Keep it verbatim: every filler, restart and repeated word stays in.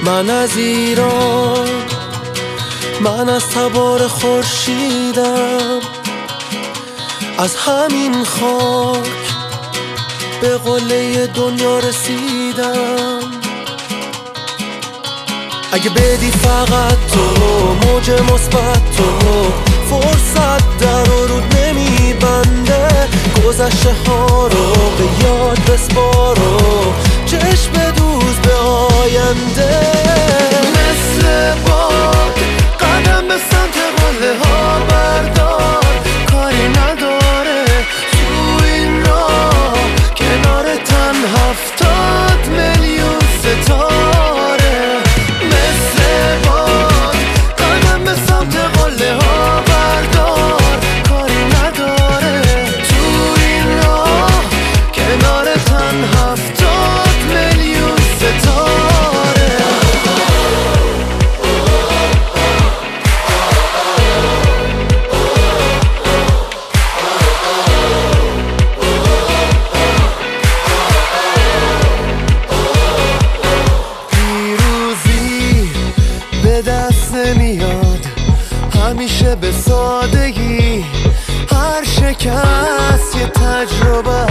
من از ایران، من از تبار خورشیدم، از همین خاک به قله دنیا رسیدم. اگه بدی فقط تو موج مثبت، تو فرصت در و رود نمیبنده، گذشته ها رو به یاد بسپار و چشم دوز به آینده. مثل باد قدم به سمت قله ها بردار، کاری نداره تو این راه کنار تن هفتاد میلیون ستاره. مثل باد قدم به سمت قله ها بردار، کاری نداره تو این راه کنار تن هفتاد میلیون ستاره. به دست نمیاد همیشه به سادگی، هر شکست یه تجربه